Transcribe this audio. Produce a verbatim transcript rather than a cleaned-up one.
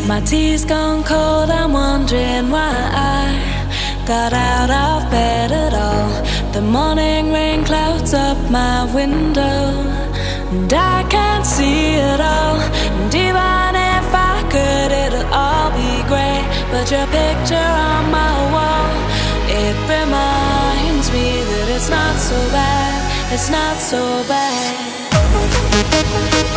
My tea's gone cold, I'm wondering why I got out of bed at all. The morning rain clouds up my window, and I can't see it all. And even if I could, it'll all be grey. But your picture on my wall, it reminds me that it's not so bad, it's not so bad.